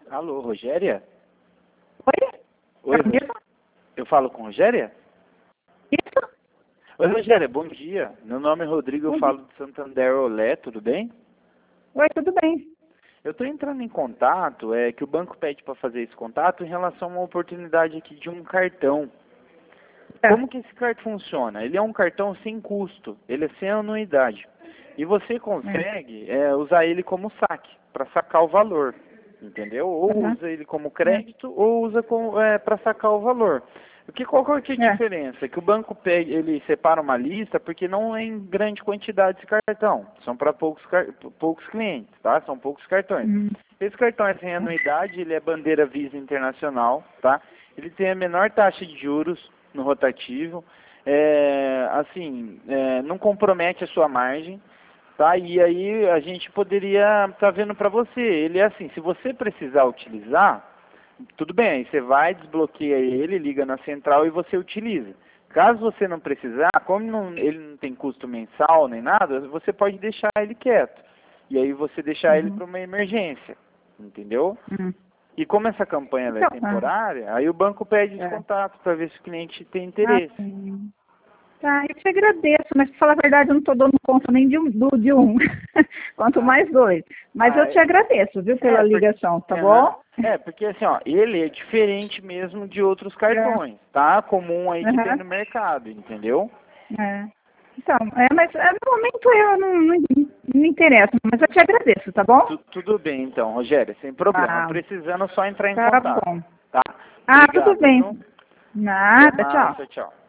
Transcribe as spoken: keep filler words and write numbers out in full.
Alô, Rogéria? Oi? Oi, É Rogéria. comigo? Eu falo com Rogéria? Isso? Oi, Rogéria, bom dia. Meu nome é Rodrigo, eu Bom falo dia. de Santander Olé, tudo bem? Oi, tudo bem? Eu estou entrando em contato, é que o banco pede para fazer esse contato em relação a uma oportunidade aqui de um cartão. É. Como que esse cartão funciona? Ele é um cartão sem custo, ele é sem anuidade. E você consegue é, usar ele como saque, para sacar o valor, entendeu? Ou Uhum. usa ele como crédito, ou usa é, para sacar o valor. O que, qual que é a É. diferença? Que o banco pede, ele separa uma lista porque não é em grande quantidade esse cartão. São para poucos, car- poucos clientes, tá? São poucos cartões. Uhum. Esse cartão é sem anuidade, ele é bandeira Visa Internacional, tá? Ele tem a menor taxa de juros no rotativo, é, assim, é, não compromete a sua margem, tá? E aí a gente poderia estar vendo para você. Ele é assim, se você precisar utilizar, tudo bem, aí você vai, desbloqueia ele, liga na central e você utiliza. Caso você não precisar, como não- ele não tem custo mensal nem nada, você pode deixar ele quieto. E aí você deixar ele Uhum. para uma emergência, entendeu? Uhum. E como essa campanha ela é Então, ah, temporária, aí o banco pede esse é. contato para ver se o cliente tem Ah, interesse. sim. Tá, eu te agradeço, mas pra falar a verdade, eu não estou dando conta nem de um, do, de um, quanto Ah, mais dois. Mas ah, eu te agradeço, viu, pela é, porque, ligação, tá aham. bom? É, porque assim, ó, ele é diferente mesmo de outros É. cartões, tá? Comum aí que tem Uhum. no mercado, entendeu? É. Então, é, mas é, no momento eu não, não, não me interessa, mas eu te agradeço, tá bom? Tu- tudo bem, então, Rogério, sem problema. Ah, Precisando, só entrar em tá contato, bom. tá? Ah, tudo Obrigado, bem. viu? Até Nada, mais, tchau. tchau, tchau.